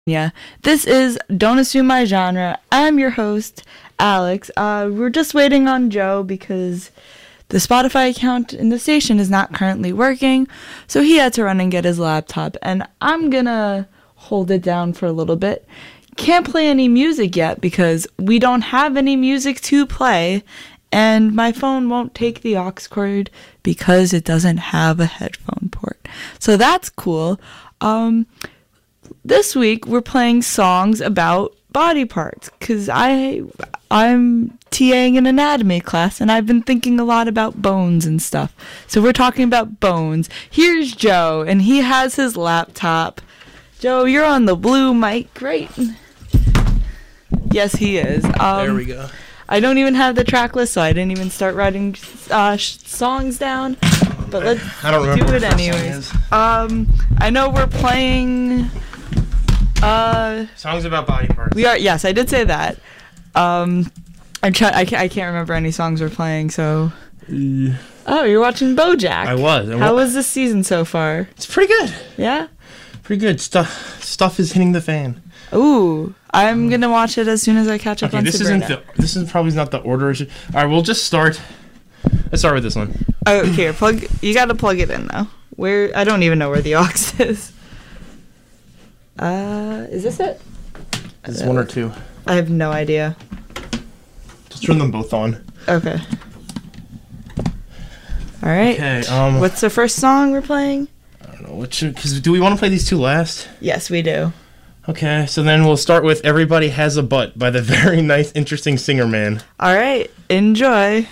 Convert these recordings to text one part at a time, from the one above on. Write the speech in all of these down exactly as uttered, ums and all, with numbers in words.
Yeah, this is Don't Assume My Genre. I'm your host, Alex. Uh, we're just waiting on Joe because the Spotify account in the station is not currently working, so he had to run and get his laptop, and I'm gonna hold it down for a little bit. Can't play any music yet because we don't have any music to play, and my phone won't take the aux cord because it doesn't have a headphone port. So that's cool. Um... This week we're playing songs about body parts because I I'm TAing an anatomy class and I've been thinking a lot about bones and stuff. So we're talking about bones. Here's Joe and he has his laptop. Joe, you're on the blue mic, right? Yes, he is. Um, there we go. I don't even have the track list, so I didn't even start writing uh, sh- songs down. But let's I don't remember do what it the anyways. song is. Um, I know we're playing. Uh, Songs about body parts. we are. Yes, I did say that. Um, I'm try- I can't. I can't remember any songs we're playing. So. Uh, Oh, you're watching BoJack. I was. And How wha- was this season so far? It's pretty good. Yeah. Pretty good. Stuff stuff is hitting the fan. Ooh, I'm gonna watch it as soon as I catch up Okay, on this Sabrina. isn't the. This is probably not the order. I should, all right, we'll just start. Let's start with this one. Oh, here, plug. You gotta plug it in though. Where I don't even know where the aux is. Uh, is this it? It's one or two. I have no idea. Just turn them both on. Okay. All right. Okay. Um. What's the first song we're playing? I don't know. What should? Because do we want to play these two last? Yes, we do. Okay. So then we'll start with "Everybody Has a Butt" by the very nice, interesting singer man. All right. Enjoy.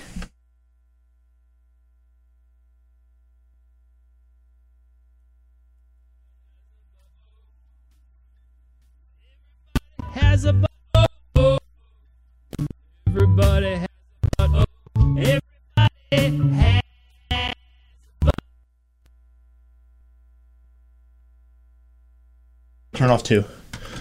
Has a butt. Oh, everybody has a butt. Oh, everybody has a butt. Turn off two.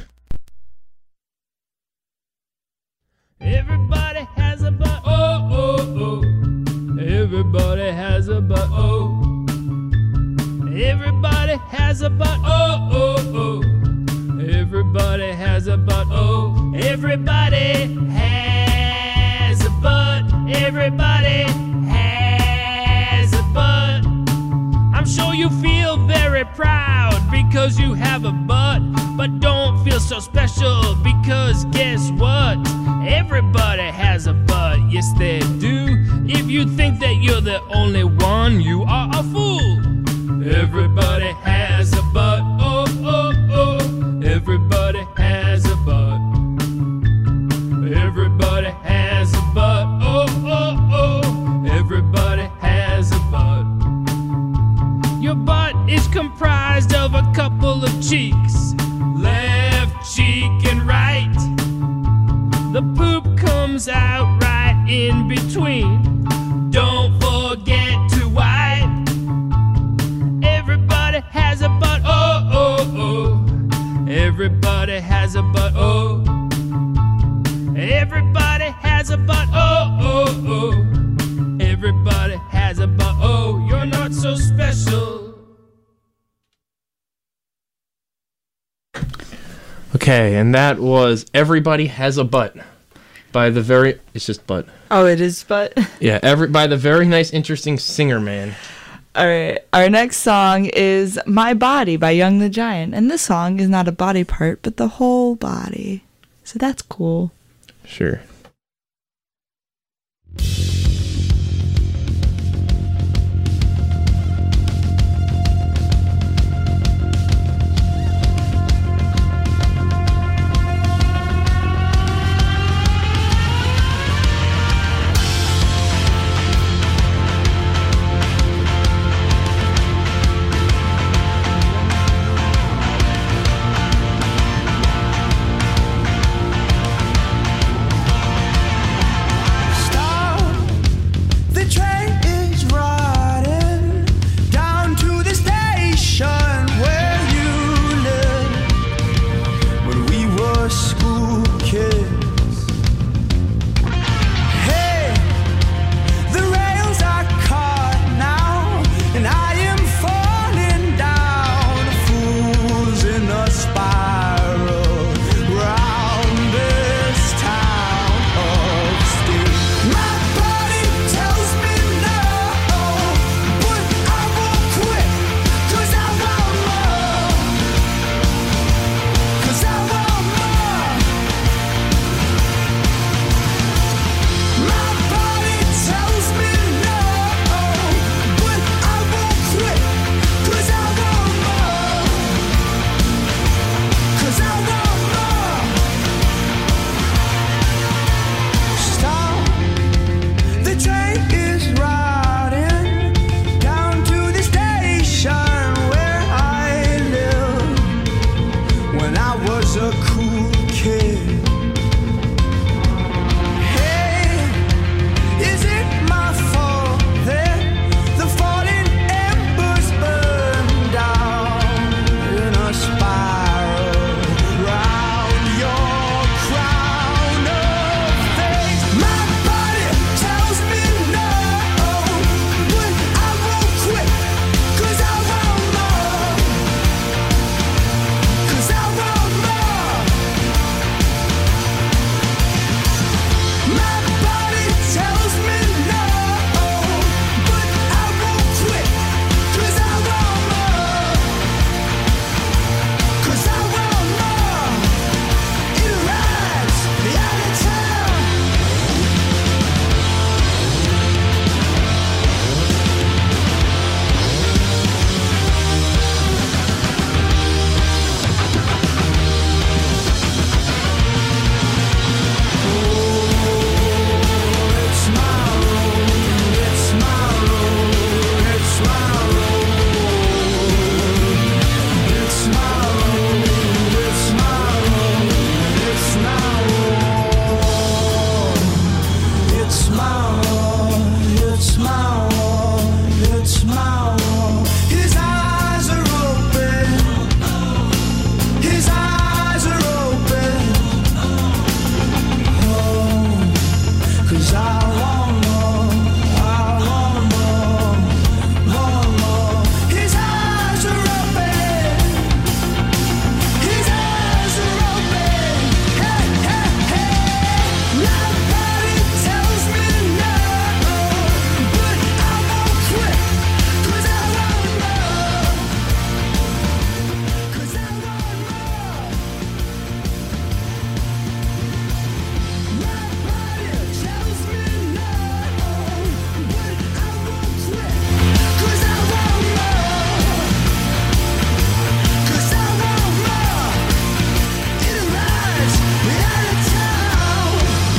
Everybody has a butt. Oh, oh, oh. Everybody has a butt. Oh. Everybody has a butt. Oh, oh, oh. Everybody has a butt. Oh. Everybody has a butt. Everybody has a butt. I'm sure you feel very proud because you have a butt, but don't feel so special because guess what? Everybody has a butt, yes they do. If you think that you're the only one, you are a fool. Everybody has a butt, oh, oh, oh. Everybody has a butt. Everybody has a butt, oh, oh, oh. Everybody has a butt. Your butt is comprised of a couple of cheeks, left cheek and right. The poop comes out right in between. Don't forget to wipe. Everybody has a butt, oh, oh, oh. Everybody has a butt, oh. Everybody has a butt, oh, oh, oh. Everybody has a butt, oh. You're not so special. Okay, and that was "Everybody Has a Butt" by the very. It's just butt. Oh, it is, but. Yeah, every by the very nice, interesting singer man. All right. Our next song is "My Body" by Young the Giant, and this song is not a body part, but the whole body. So that's cool. Sure. was a cool kid. Hey, is it my fault that the falling embers burn down in a spiral round your crown of things? My body tells me no, but I won't quit, 'cause I want more, 'cause I want more. My body tells me no, but I won't quit, 'cause I want more, 'cause I want more. It rides me out of town. It's my road, it's my road, it's my road. It's my road, it's my road, it's my road. It's my road, it's my road, it's my road. His eyes are open, his eyes are open. Oh, 'cause I want more, I want more, more, more. His eyes are open, his eyes are open. Hey, hey, hey. My body tells me no, but I won't quit, 'cause I want more, 'cause I want more. My body tells me no, but I won't quit, 'cause I want more, 'cause I want more. It rides me out of town.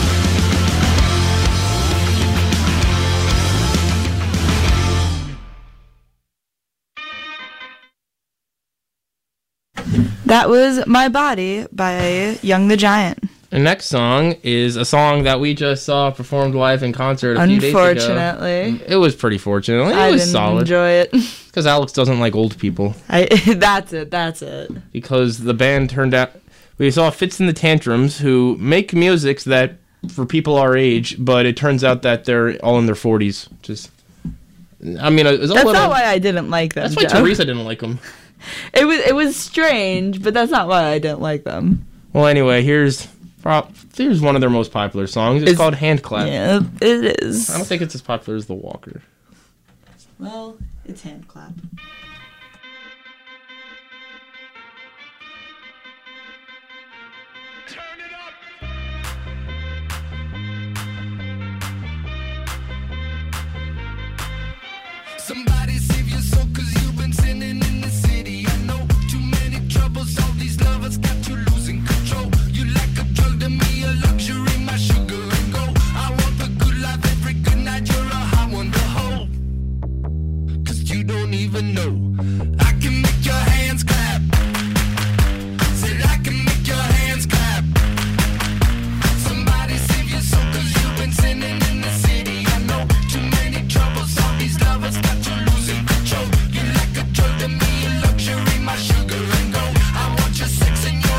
That was My Body by Young the Giant. The next song is a song that we just saw performed live in concert a few days ago. Unfortunately, It was pretty fortunate. It I was didn't solid. enjoy it. Because Alex doesn't like old people. I that's it. That's it. Because the band turned out... We saw Fits in the Tantrums, who make music that for people our age, but it turns out that they're all in their forties. Just... I mean, it's a That's little... not why I didn't like them. That's why Joe. Teresa didn't like them. It was it was strange, but that's not why I didn't like them. Well, anyway, here's... Pro- here's one of their most popular songs. It's, It's- called Hand Clap. Yeah, it is. I don't think it's as popular as The Walker. Well, it's Hand Clap. Turn it up. Somebody save your soul, 'cause you've been sinning in the city. I know too many troubles, all these lovers got you losing control. You like a drug to me, a luxury, my sugar and gold. I want the good life every good night, you're a high one to hold. 'Cause you don't even know. I can make your hands clap. Said I can make your hands clap. Somebody save your soul, 'cause you've been sinning in the city. I know too many troubles, all these lovers got you losing control. You like a drug to me, a luxury, my sugar and gold. I want your sex and your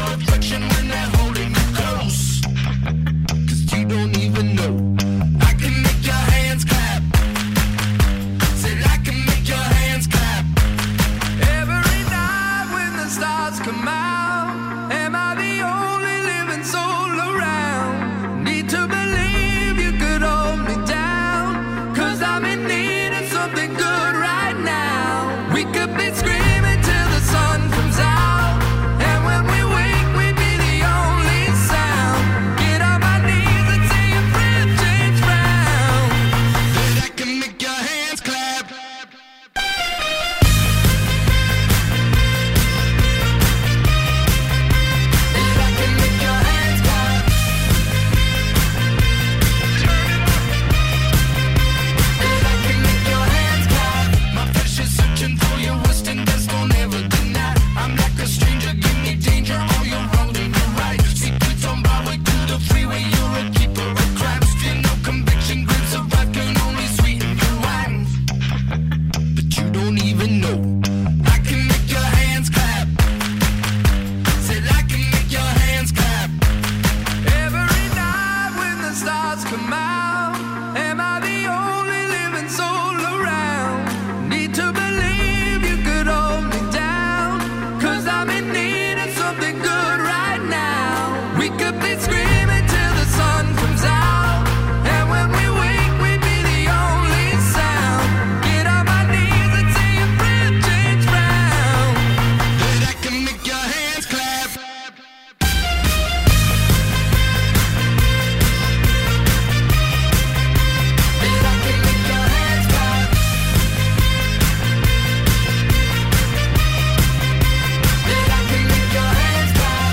We could be screaming till the sun comes out, and when we wake, we'd be the only sound. Get on my knees and say a prayer, change round. That I can make your hands clap. That I can make your hands clap. That I can make your hands clap.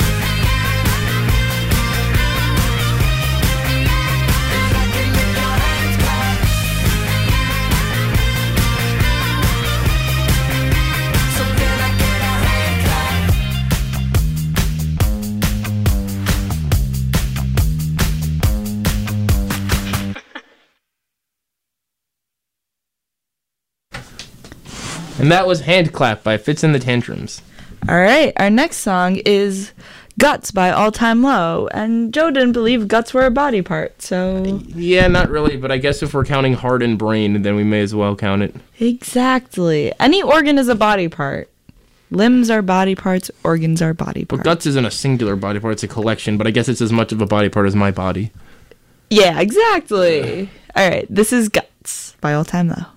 That I can make your hands clap. So can I get a hand clap? And that was Hand Clap by Fits in the Tantrums. All right, our next song is Guts by All Time Low. And Joe didn't believe guts were a body part, so... Yeah, not really, but I guess if we're counting heart and brain, then we may as well count it. Exactly. Any organ is a body part. Limbs are body parts, organs are body But parts. guts isn't a singular body part, it's a collection, but I guess it's as much of a body part as my body. Yeah, exactly. All right, this is Guts by All Time Low.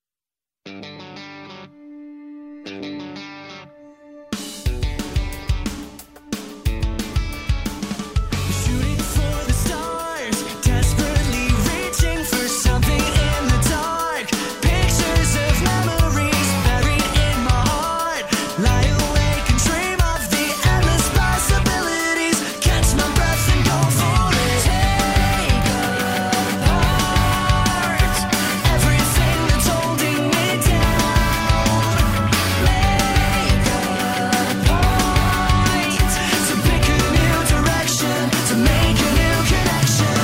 Shooting for the stars, desperately reaching for something in the dark. Pictures of memories buried in my heart. Lie awake and dream of the endless possibilities. Catch my breath and go for it. Take apart everything that's holding me down. Make a point to pick a new direction, to make a new connection.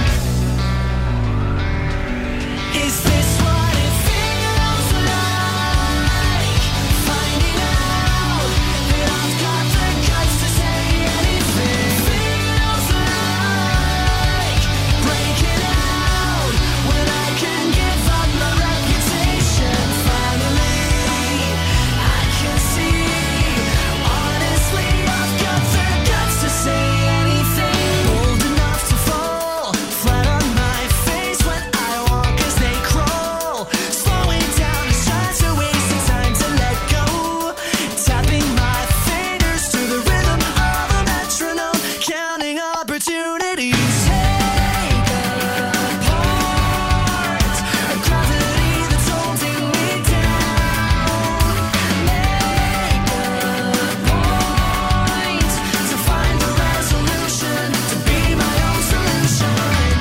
Is this what it feels like? Finding out that I've got the guts to say anything. Feels like breaking out when I can give up my reputation. Finally, I can see. Honestly, I've got the guts to say anything. Bold enough to fall flat on my face when I walk as they crawl. Slowing down is just a waste of time to let go. Tapping my fingers to the rhythm of a metronome, counting opportunities. Take apart a gravity that's holding me down. Make a point to find the resolution, to be my own solution.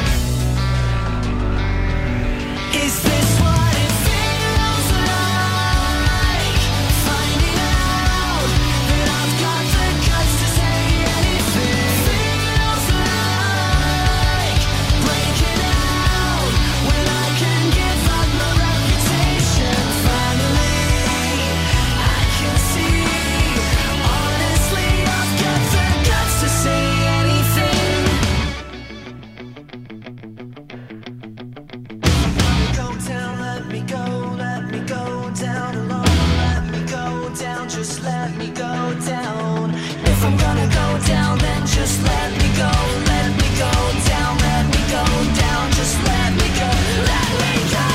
Is this what it feels like? Finding out that I've got the guts to say anything. Feels like breaking out when I can give up my reputation. Finally, I can see. Honestly, I've got the guts to say anything. Go down, let me go, let me go down alone. Let me go down, just let me go down. If I'm gonna go down, then just let me go. Let me go down, let me go down, just let me go. Let me go.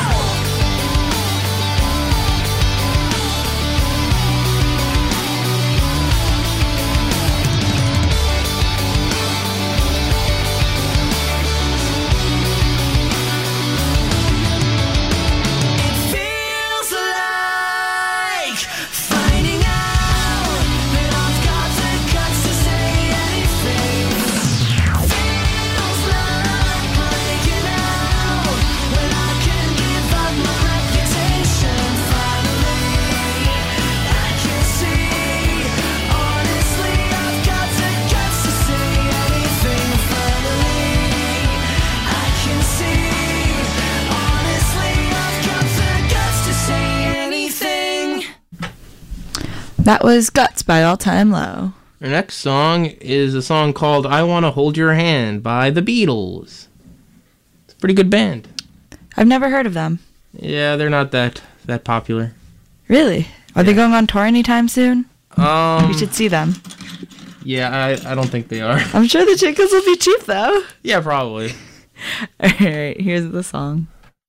It feels like finding out that I've got the guts to say anything. Feels like breaking out when I can give up my reputation. Finally, I can see. Honestly, I've got the guts to say anything. Finally, I can see. Honestly, I've got the guts to say anything. That was Guts by All Time Low. Our next song is a song called I Wanna Hold Your Hand by the Beatles. It's a pretty good band. I've never heard of them. Yeah, they're not that that popular. Really? Are they going on tour anytime soon? Um, We should see them. Yeah, I, I don't think they are. I'm sure the chickens will be cheap though. Yeah, probably. All right, here's the song.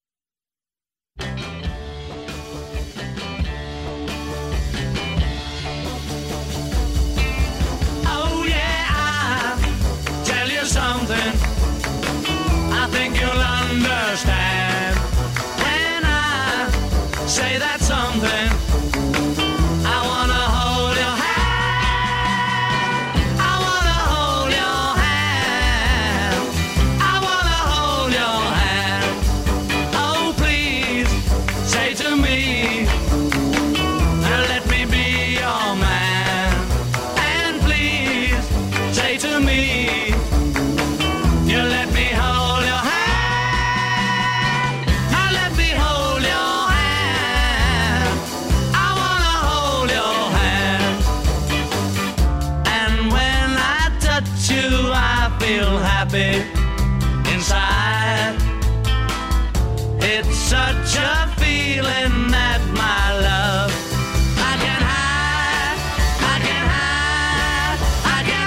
Oh yeah, I tell you something. I think you'll understand when I say that something. I wanna hold your hand. I wanna hold your hand. I wanna hold your hand. Oh please, say to me, let me be your man. And please, say to me, you let me hold your hand. Now let me hold your hand. I wanna hold your hand. And when I touch you, I feel happy inside. It's such a feeling that my love I can hide, I can hide, I can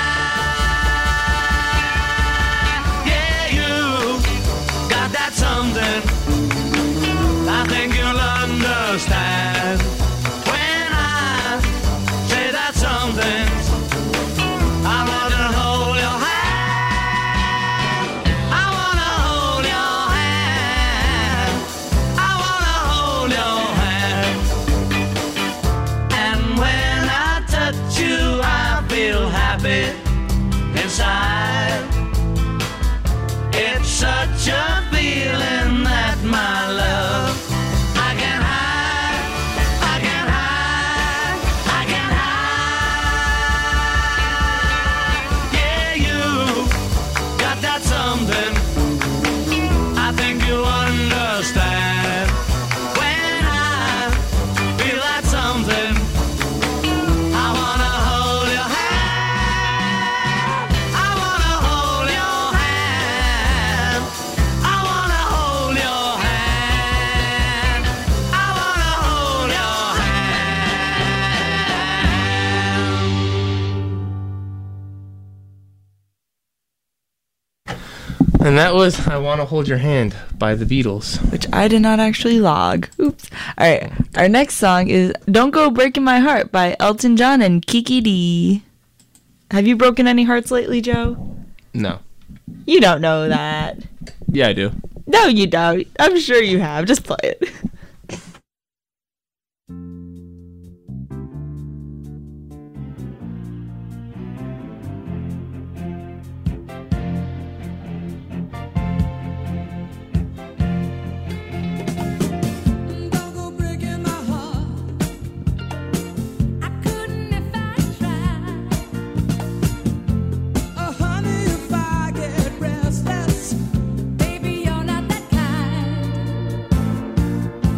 hide. Yeah, you got that something. I think you'll understand when I say that something. I wanna hold your hand. I wanna hold your hand. I wanna hold your hand. And when I touch you, I feel happy inside. It's such a feeling that my love I can hide, I can hide, I can hide. Yeah, you got that something. I think you understand when I feel that something. I wanna hold your hand. I wanna hold your hand. I wanna hold your hand. I wanna hold your hand. And that was I Want to Hold Your Hand by the Beatles. Which I did not actually log. Oops. All right. Our next song is Don't Go Breaking My Heart by Elton John and Kiki D. Have you broken any hearts lately, Joe? No. You don't know that. Yeah, I do. No, you don't. I'm sure you have. Just play it. Don't go breaking my heart. I couldn't if I tried. Oh, honey, if I get restless, baby, you're not that kind.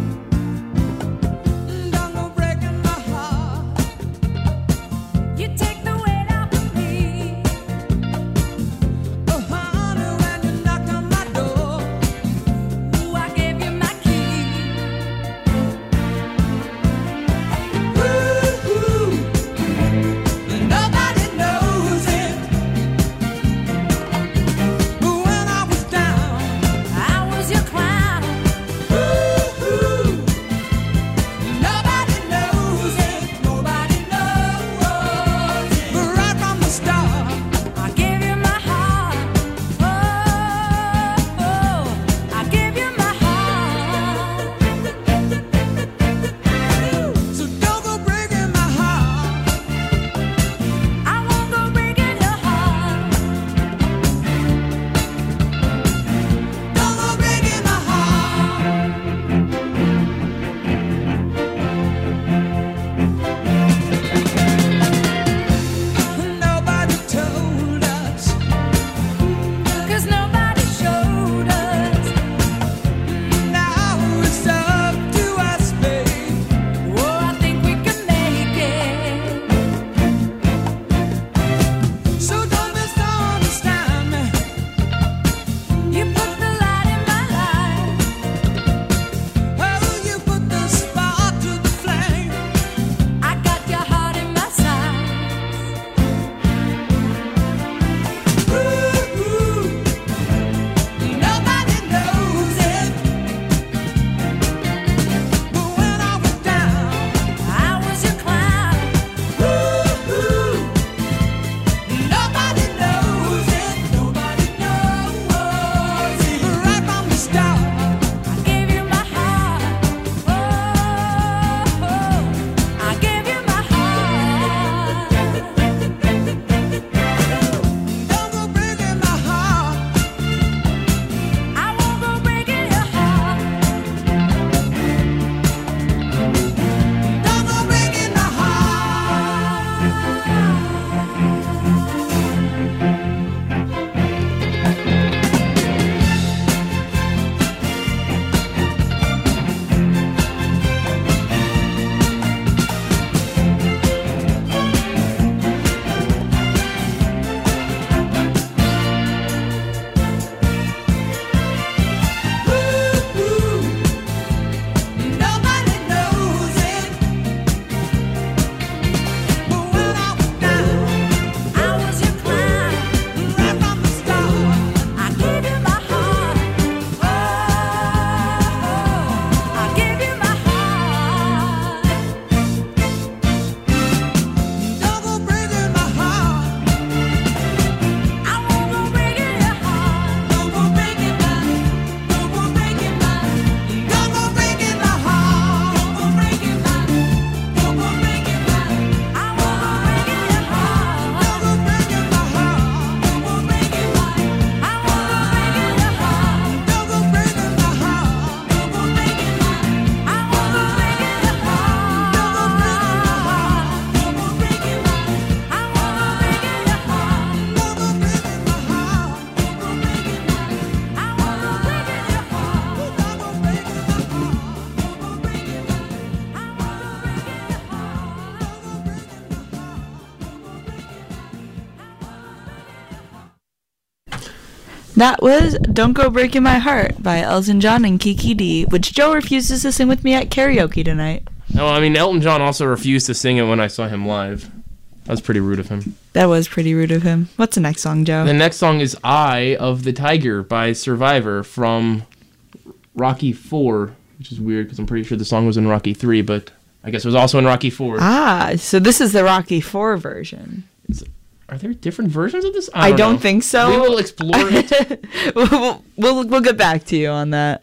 That was Don't Go Breaking My Heart by Elton John and Kiki D, which Joe refuses to sing with me at karaoke tonight. No, I mean, Elton John also refused to sing it when I saw him live. That was pretty rude of him. That was pretty rude of him. What's the next song, Joe? The next song is Eye of the Tiger by Survivor from Rocky four, which is weird because I'm pretty sure the song was in Rocky three, but I guess it was also in Rocky four. Ah, so this is the Rocky four version. Are there different versions of this? I don't, don't know. think so. We will explore it. we'll, we'll, we'll, we'll get back to you on that.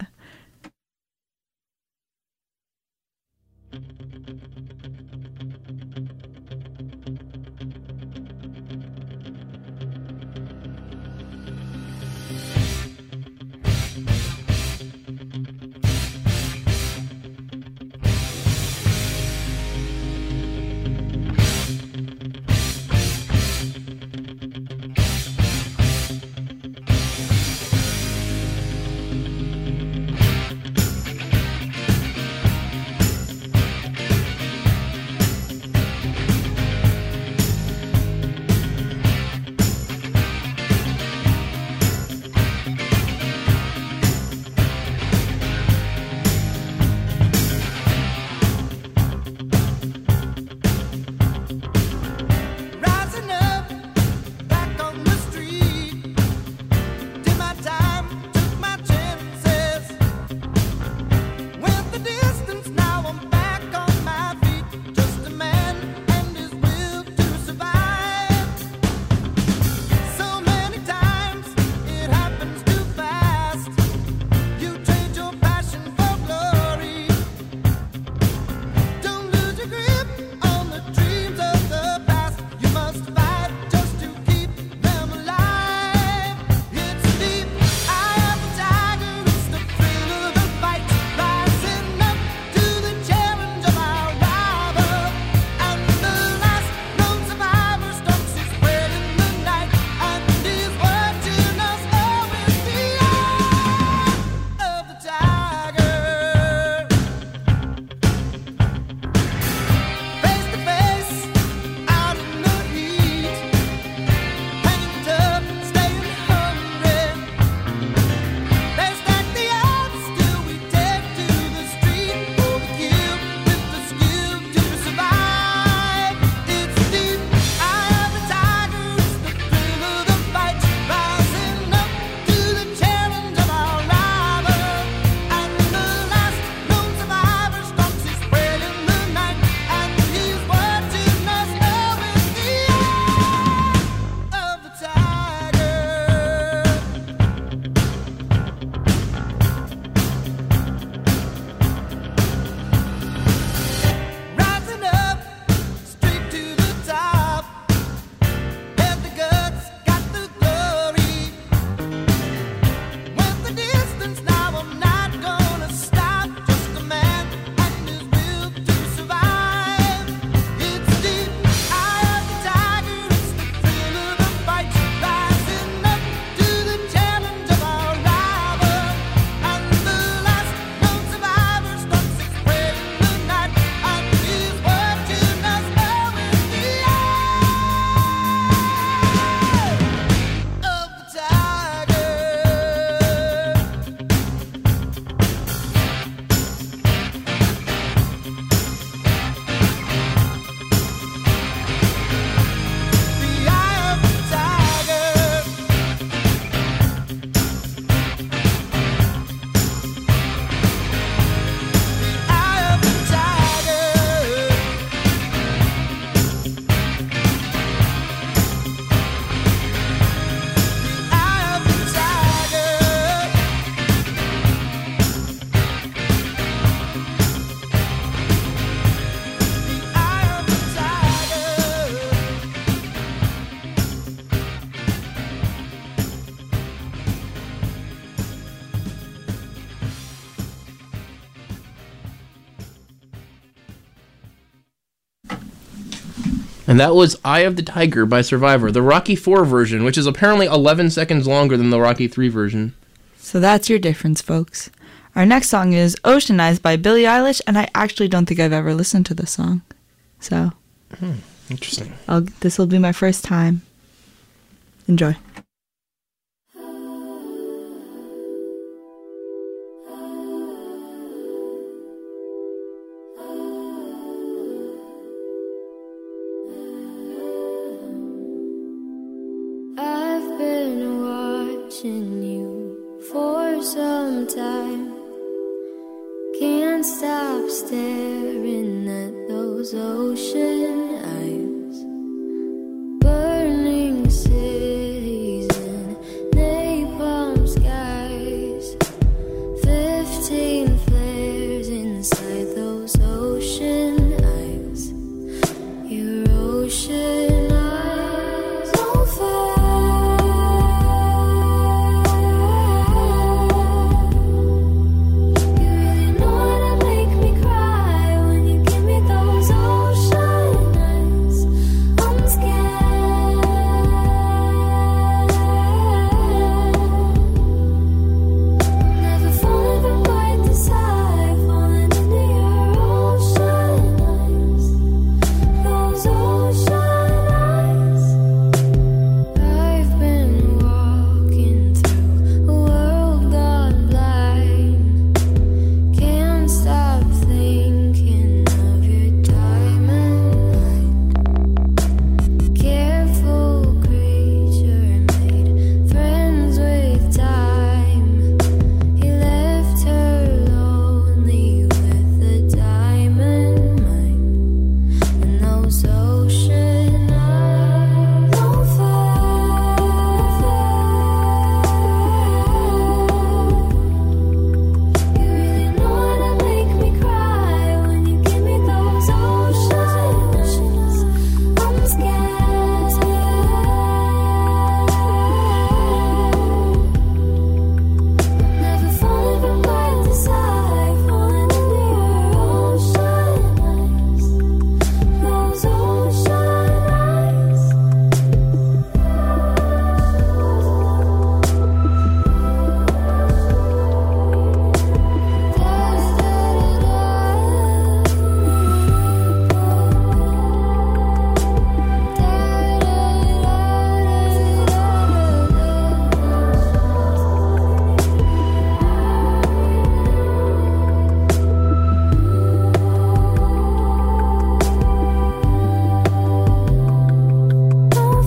Rising up, back on the street. Did my time, took my chances. Went the distance, now I'm back on my feet. Just a man and his will to survive. So many times it happens too fast. You trade your passion for glory. Don't lose your grip on the dreams of the past. You must fight just to keep them alive. It's deep eye of the tiger. It's the thrill of the fight. Rising up to the challenge of our rival. And the last known survivor stalks his prey in the night. And he's watching us all with the eye of the tiger. Face to face, out in the heat, hanging tough, staying hungry. They stack the odds till we take to the street for the kill with the skill to survive. It's deep eye of the tiger, it's the thrill of the fight, rising up to the challenge of our rival. And the last known survivor stalks his prey in the night, and he's watching us all with the eye of the tiger. Rising up, straight to the top. Had the guts, got the glory. Went the distance, now I'm not gonna stop. Just a man and his will to survive. It's deep eye of the tiger, it's the thrill of the fight. Rising up to the challenge of our rival. And the last known survivor stalks his prey in the night. And he's watching us all with the eye of the tiger. The eye of the tiger. The eye of the tiger. The eye of the tiger. The eye of the tiger. And that was Eye of the Tiger by Survivor, the Rocky four version, which is apparently eleven seconds longer than the Rocky three version. So that's your difference, folks. Our next song is Ocean Eyes by Billie Eilish, and I actually don't think I've ever listened to this song. So Interesting. I'll, this will be my first time. Enjoy. Ocean I've been watching you for some time. Can't stop staring at those ocean eyes. Burning cities and napalm skies. Fifteen flares inside those ocean eyes. Your ocean eyes don't fail. You really know how to make me cry when you give me those ocean eyes. I'm scared. Never falling from quite this high, falling into your ocean eyes. Those ocean eyes. I've been walking through a world gone blind. Can't stop thinking of your diamond light. Careful creature made friends with time. He left her lonely with the diamond mine. And those ocean eyes don't fail. You really know how to make me cry when you give me those ocean eyes. I'm scared. Never falling from quite this high, falling into your ocean eyes. Those ocean eyes. Don't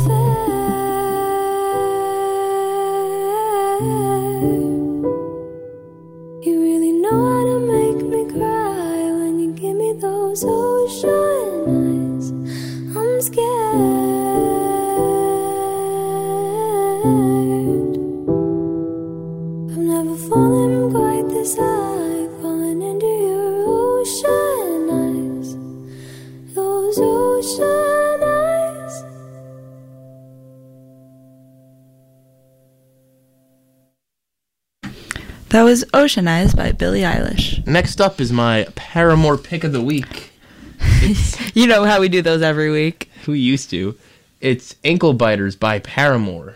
fail. You really know how to make me cry when you give me those ocean eyes. I'm scared. I'm never falling from quite this high, falling into your ocean eyes. Those ocean eyes. That was Ocean Eyes by Billie Eilish. Next up is my Paramore pick of the week. You know how we do those every week. We used to. It's Ankle Biters by Paramore.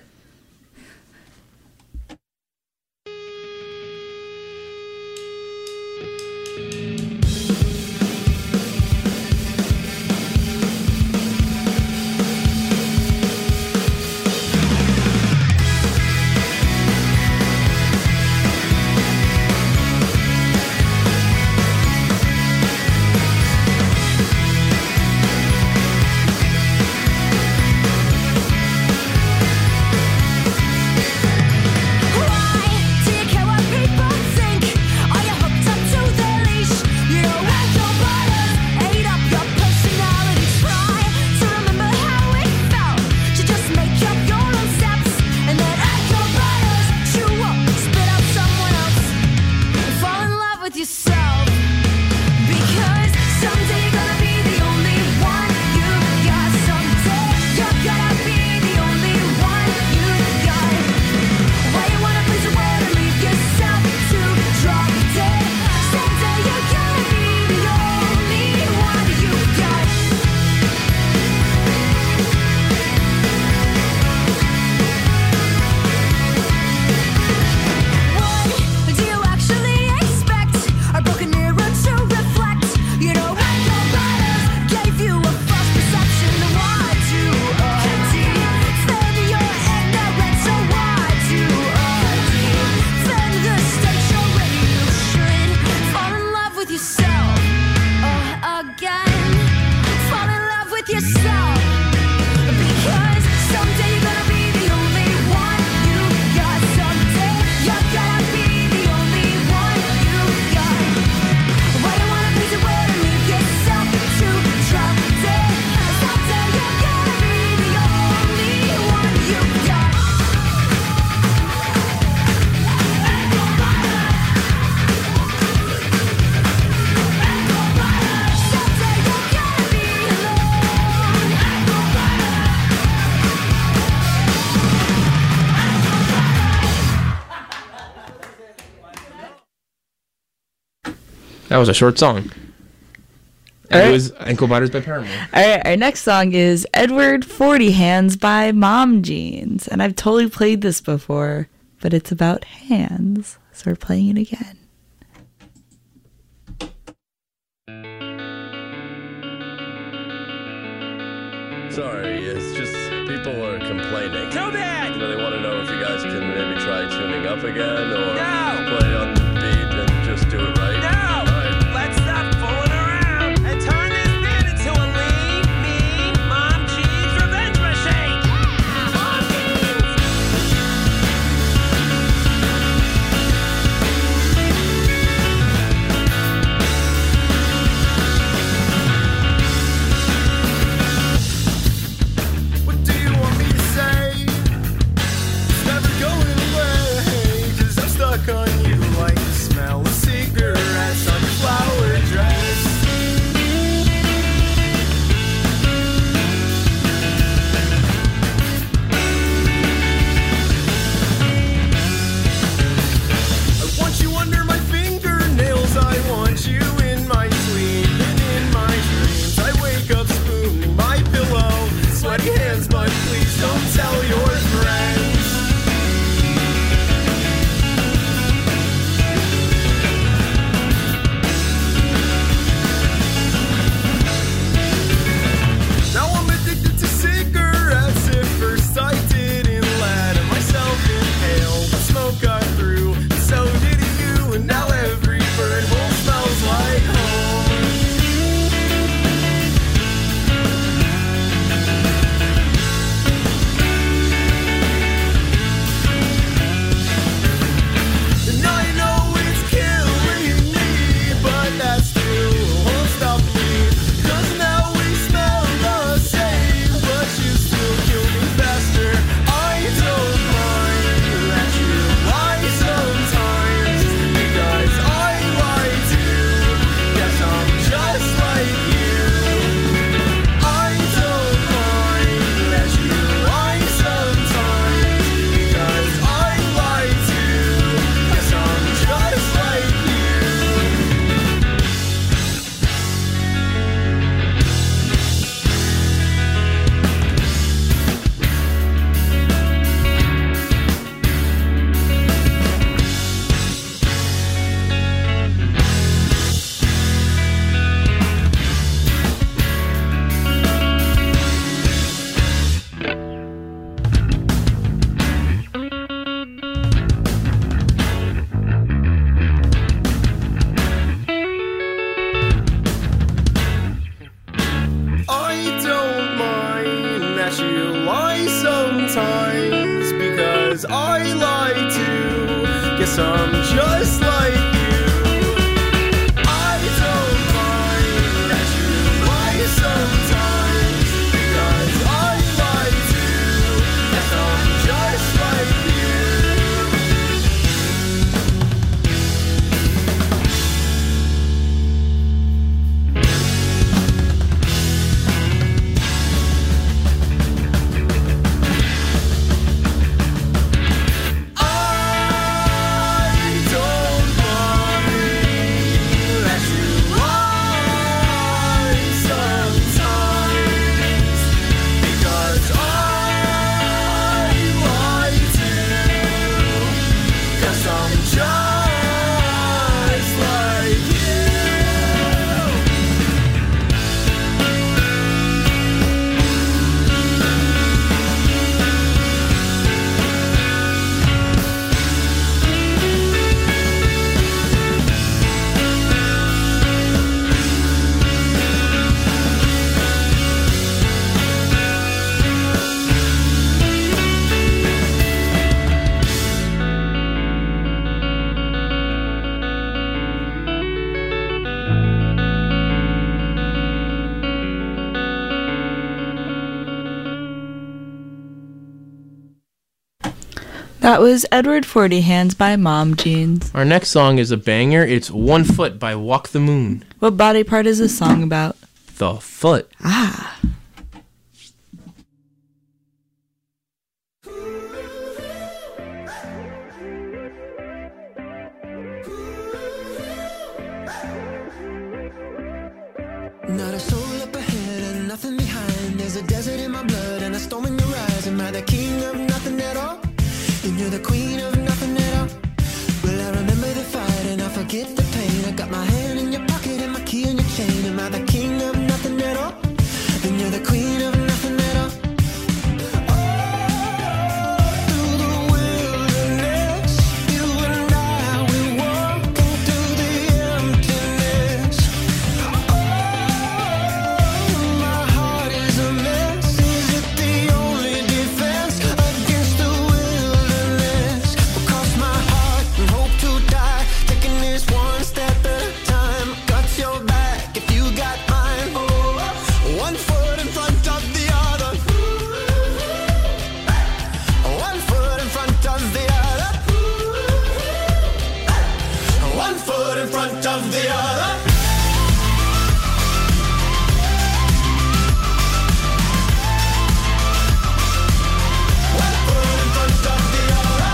Don't That was a short song. And Alright. it was Ankle Biters by Paramore. All right, our next song is Edward Forty Hands by Mom Jeans. And I've totally played this before, but it's about hands. So we're playing it again. Sorry, it's just people are complaining. Too bad! You know, they want to know if you guys can maybe try tuning up again or No! play on the beat and just do it right. No! All right. Let's stop fooling around and turn this band into a lean, mean, mom jeans revenge machine! Yeah! Mom jeans! What do you want me to say? It's never going away, 'cause I'm stuck on you like the smell of cigarettes on your flower dress. I want you under my fingernails, I want you in my sleep and in my dreams. I wake up spooning my pillow, sweaty hands, but please don't tell your friends. Now I'm addicted to cigarettes. At first I didn't let myself inhale, but smoke got through, and so did you. And now every bird hole smells like home. And I know it's killing me, but that still won't stop me. 'Cause now we smell the same, but you still kill me faster. I don't mind that you lie sometimes, because I lie too. Yes, I'm just like you. I don't mind that you lie sometimes, because I lie too. Yes, I'm just like you. I don't mind that you lie sometimes, because I lie too. Guess I'm just like you. I don't mind that you lie sometimes, because I lie too. Guess I'm just like I don't mind that you lie sometimes, because I lie too. 'Cause I'm just like you. That was Edward Forty Hands by Mom Jeans. Our next song is a banger. It's One Foot by Walk the Moon. What body part is this song about? The foot. Ah. Not a soul up ahead and nothing behind. There's a desert in my blood and a storm in your eyes. Am I the king of nothing at all? Then you're the queen of nothing at all. Well, I remember the fight and I forget the pain. I got my hand in your pocket and my key in your chain. Am I the king of nothing at all? Then you're the queen of nothing at all. Through the wilderness, you and I, we walk into the emptiness. My heart is a mess. Is it the only defense against the wilderness? Will cross my heart and hope to die, taking this one step at a time. Got your back if you got mine. One foot in front of the other. One foot in front of the other. One foot in front of the other. One foot in front of the other.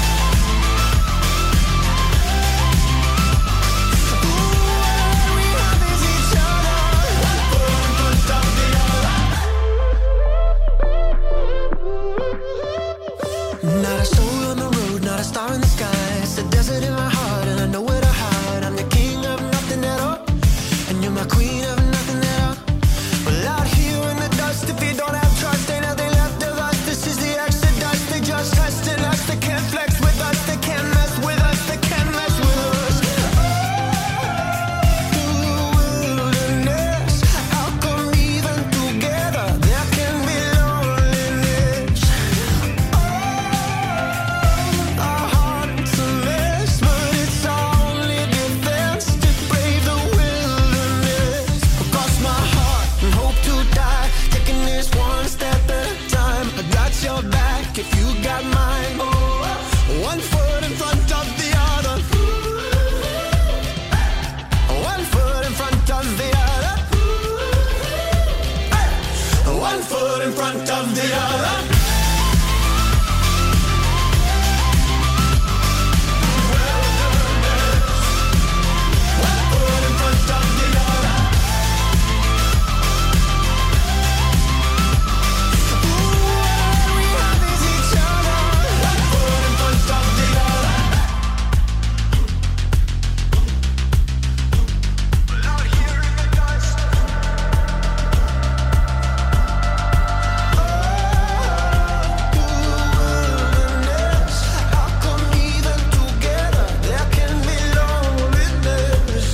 Ooh, all we have is each other. One foot in front of the other. Not a soul on the road, not a star in the sky. It's a desert in my heart and I know where to hide. I'm the king of nothing at all, and you're my queen of nothing at all. Well, out here in the dust, if you don't have trust, ain't nothing left of us. This is the exodus. They just testing us. They can't flex with us. They can't mess with us. They can't mess with us. Through the wilderness, how come even together there can be loneliness? Our heart's a mess, but it's our only defense to brave the wilderness. Cross my heart and hope to die, taking this one step at a time. I got your back if you got mine. One foot in front of the other. One foot in front of the other. One foot in front of the other. One foot in front of the other. Ooh, all we have is each other. One foot in front of the other. Out here in the dust. Wilderness. How come even together there can be loneliness?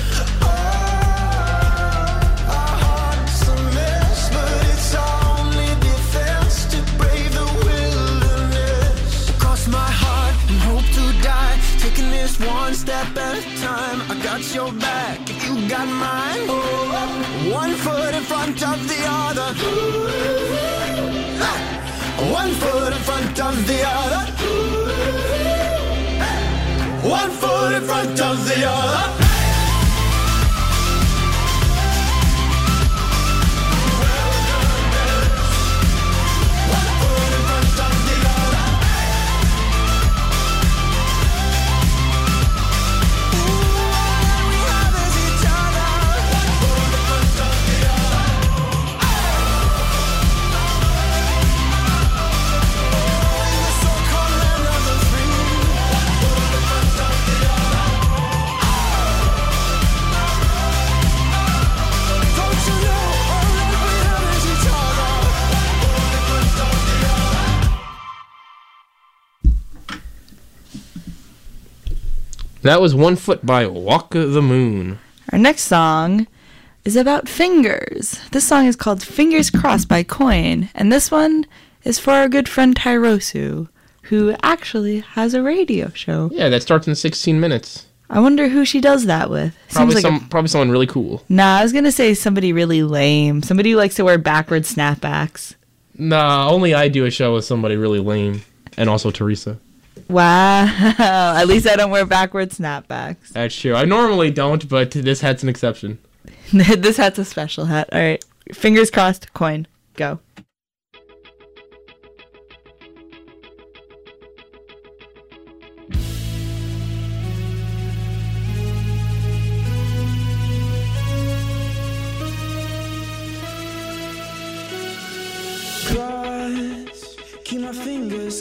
Our heart's a mess, but it's our only defense to brave the wilderness. Cross my heart and hope to die, taking this one step at a time. I got your back if you got mine. One foot in front of the other. One foot in front of the other. One foot in front of the other. One foot in front of the other. Ooh, all we have is each other. One foot in front of the other. In the so-called land of the free. One foot in front of the other. Don't you know all that we have is each other? One foot in front of the other. That was One Foot by Walk the Moon. Our next song is about fingers. This song is called Fingers Crossed by Coin, and this one is for our good friend Tyrosu, who actually has a radio show. Yeah, that starts in sixteen minutes. I wonder who she does that with. Probably Seems like some, probably someone really cool. a, nah, I was gonna say somebody really lame, somebody who likes to wear backward snapbacks. Nah, only I do a show with somebody really lame, and also Teresa. Wow, at least I don't wear backward snapbacks. That's true. I normally don't, but this hat's an exception. This hat's a special hat. All right, fingers crossed. Coin, go.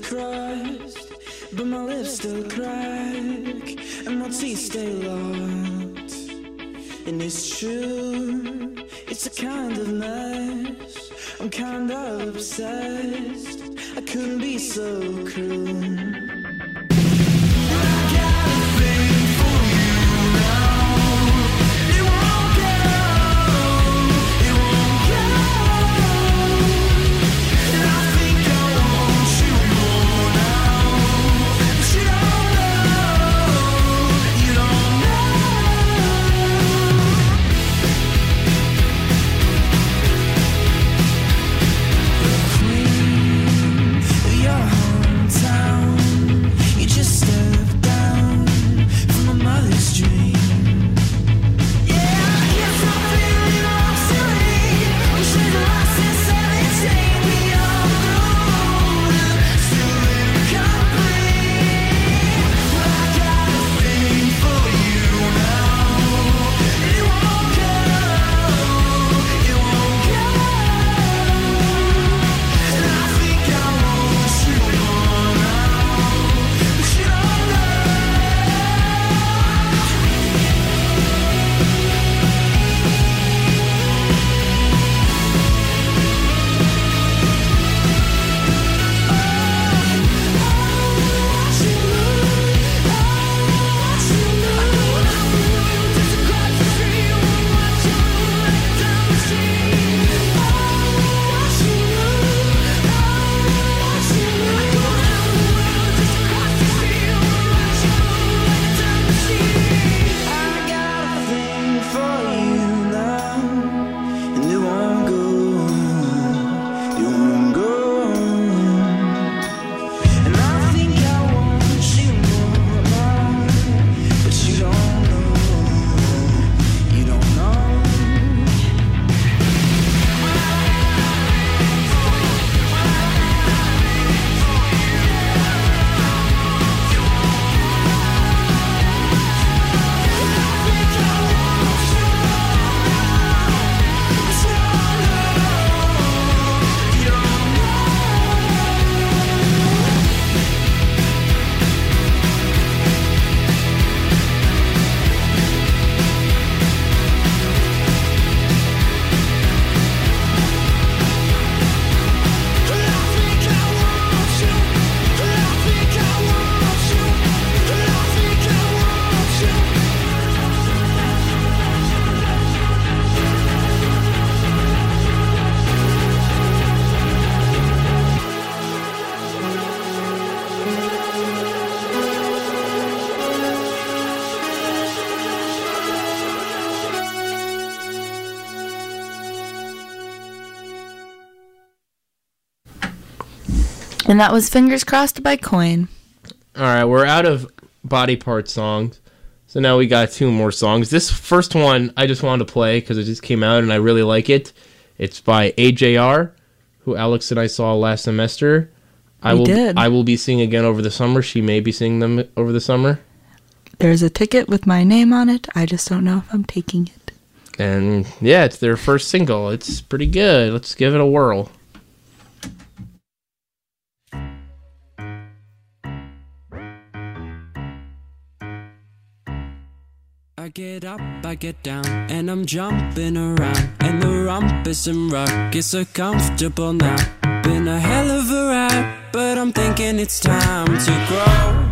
crossed, but my lips still crack, and my teeth stay locked. And it's true, it's a kind of mess. I'm kind of obsessed. I couldn't be so cruel. And that was Fingers Crossed by Coin. All right, we're out of body part songs. So now we got two more songs. This first one I just wanted to play because it just came out and I really like it. It's by A J R, who Alex and I saw last semester. I We will did. I will be singing again over the summer. She may be singing them over the summer. There's a ticket with my name on it. I just don't know if I'm taking it. And yeah, it's their first single. It's pretty good. Let's give it a whirl. I get up, I get down, and I'm jumping around, and the rumpus and rock is so comfortable now. Been a hell of a ride, but I'm thinking it's time to grow.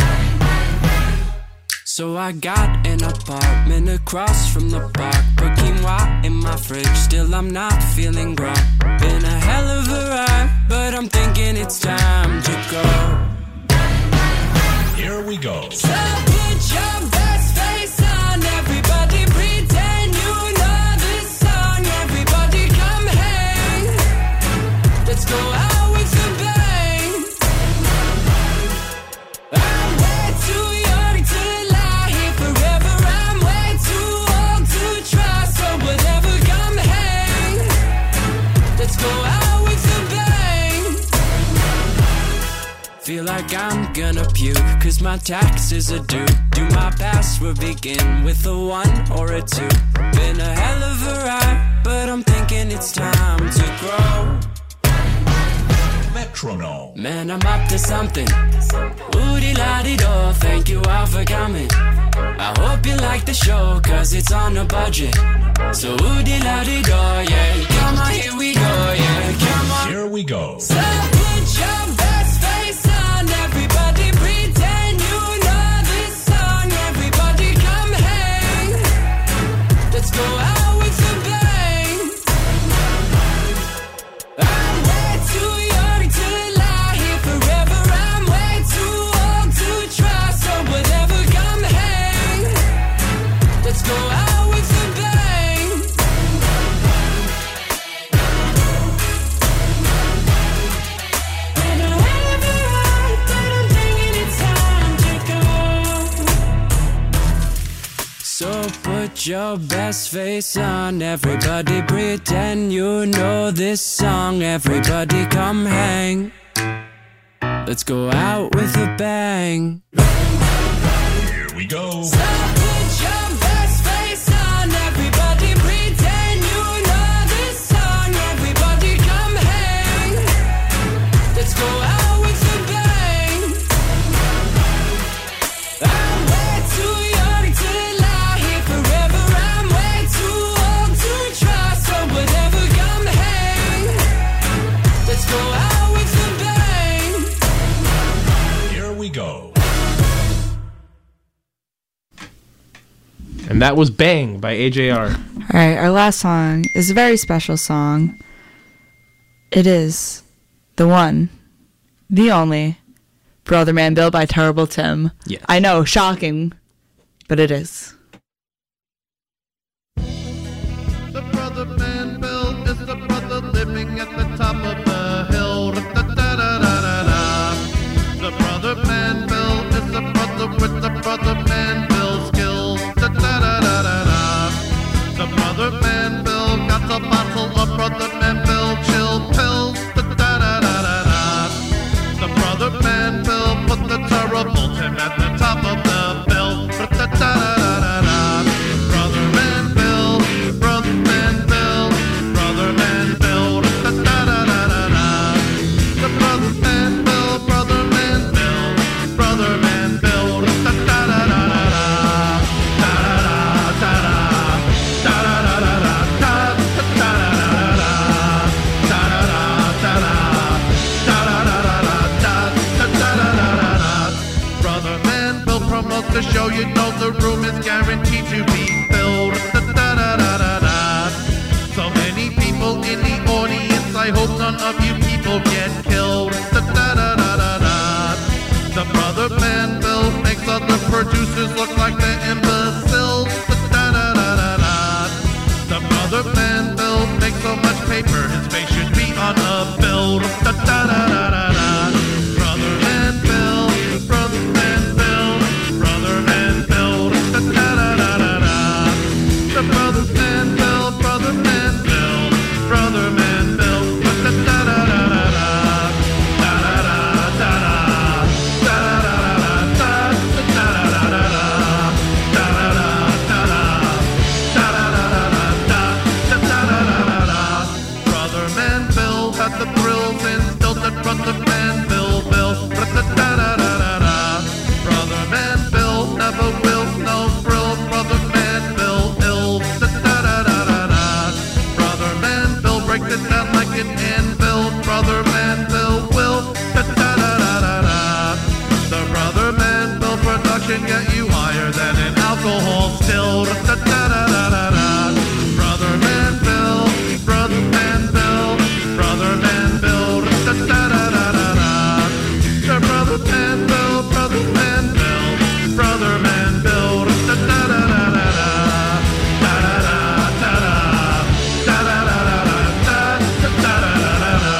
So I got an apartment across from the park, put quinoa in my fridge, still I'm not feeling grown. Been a hell of a ride, but I'm thinking it's time to go. Here we go. So put your best face on, everybody pretend you know this song. Everybody come hang, let's go out with a bang. I'm way too young to lie here forever. I'm way too old to try, so whatever, come hang, let's go out with a bang. Feel like I'm gonna puke, cause my taxes are due. Do my password begin with a one or a two? Been a hell of a ride, but I'm thinking it's time to grow. Metronome. Man, I'm up to something. Woody la di do, thank you all for coming. I hope you like the show, cause it's on a budget. So woody la di do, yeah. Come on, here we go, yeah. Come on. Here we go. So put your best face on, everybody pretend you know this song. Everybody come hang. Let's go out with a bang. I'm way too young to lie here forever. I'm way too old to try. So whatever, come hang. Let's go out with a bang. And wherever I'm, but I'm thinking it's time to go. So put your best face on, everybody pretend you know this song. Everybody come hang. Let's go out with a bang. Here we go. So put your best face on, everybody pretend you know this song. Everybody come hang. Let's go out with a bang. I'm way too young to lie here forever. I'm way too old to try. So whatever, come hang. Let's go out with a bang. Here we go. And that was Bang by A J R. All right, our last song is a very special song. It is the one, the only, Brother Man Bill by Terrible Tim. Yes. I know, shocking, but it is. The brother man Bill is the brother living at the top of the hill. Da-da-da-da-da. The brother man Bill is the brother with the brother man Bill skills. Da-da-da-da-da. The brother man Bill got the bottle of brother man Bill chill pills. Da-da-da-da-da. The brother man Bill put the terrible Tim at the top of the bill. Da-da-da-da-da. Brother man Bill, brother man Bill, brother man Bill. Da-da-da-da-da. The brother man Bill, brother man Bill, brother man Bill. Da-da-da-da-da. Da-da-da-da-da. Da-da-da-da-da. Da-da-da-da-da. Da-da-da-da-da. Brother man Bill promotes the show, you know the room is guaranteed to be filled. Da-da-da-da-da. So many people in the audience, I hope none of you people get killed. Da-da-da-da-da. The brother man Bill makes other producers look like they're imbeciles. Da-da-da-da-da. The brother man Bill makes so much paper, his face should be on a bill. Da-da-da-da-da. Brother man Bill, brother man Bill, brother man Bill. Da-da-da-da-da. The brother man Bill, brother man Bill, brother man Bill. Da-da-da-da-da. Da-da-da-da-da. Da-da-da-da-da. Da-da-da-da-da. Da-da-da-da-da. Da-da-da-da-da. Da-da-da-da-da. Brother man Bill had the thrills instilled at brother man Bill Bill. Da-da-da-da-da. Brother man Bill never will no thrill. Brother man Bill ill. Da-da-da-da-da. Brother man Bill breaks it down like an anvil. Brother man Bill will. Da-da-da-da-da. The brother man Bill production get you higher than an alcohol still. Da-da-da-da-da. Brother man Bill, brother man Bill, brother man Bill. Da-da-da-da-da. The brother man Bill, brother man Bill, brother man Bill. Da-da-da-da-da. Da-da-da-da-da. Da-da-da-da-da. Da-da-da-da-da.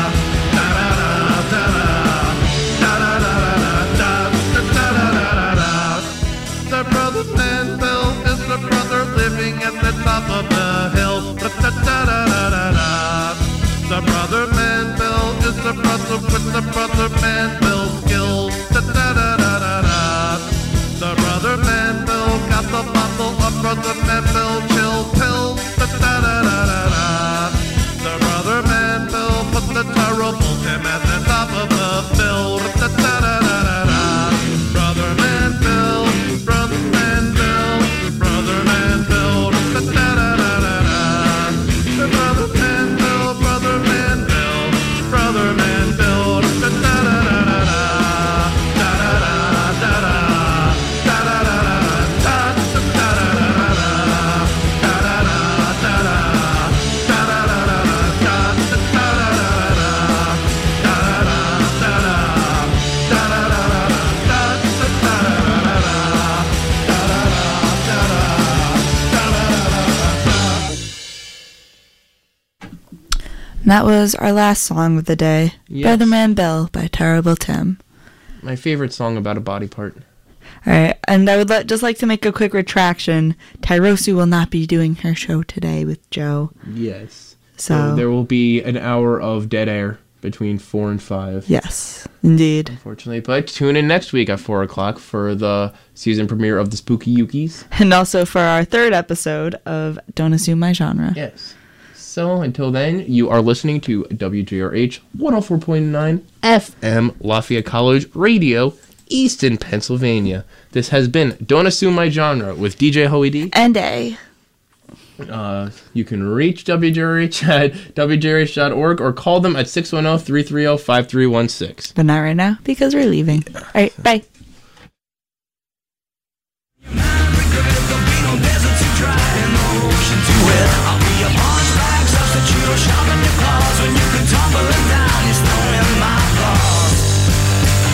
Da-da-da-da-da. Da-da-da-da-da. The brother man Bill is the brother living at the top of the hill. Da-da-da-da-da. The brother man Bill is the brother with the brother man Bill skills. Da-da-da-da-da. The brother man Bill got the bottle of brother man Bill chill pills. Da-da-da-da-da. The brother man Bill put the terrible Tim at the that was our last song of the day. Yes. Featherman Bill by Terrible Tim. My favorite song about a body part. All right, and I would let, just like to make a quick retraction. Tyrosu will not be doing her show today with Joe. Yes. So- there will be an hour of dead air between four and five. Yes, indeed. Unfortunately, but tune in next week at four o'clock for the season premiere of the Spooky Yukis. And also for our third episode of Don't Assume My Genre. Yes. So until then, you are listening to W J R H one oh four point nine F M Lafayette College Radio, Easton, Pennsylvania. This has been Don't Assume My Genre with D J Hoey D. And A. Uh, you can reach W J R H at W J R H dot org or call them at six one zero, three three zero, five three one six. But not right now because we're leaving. All right, bye.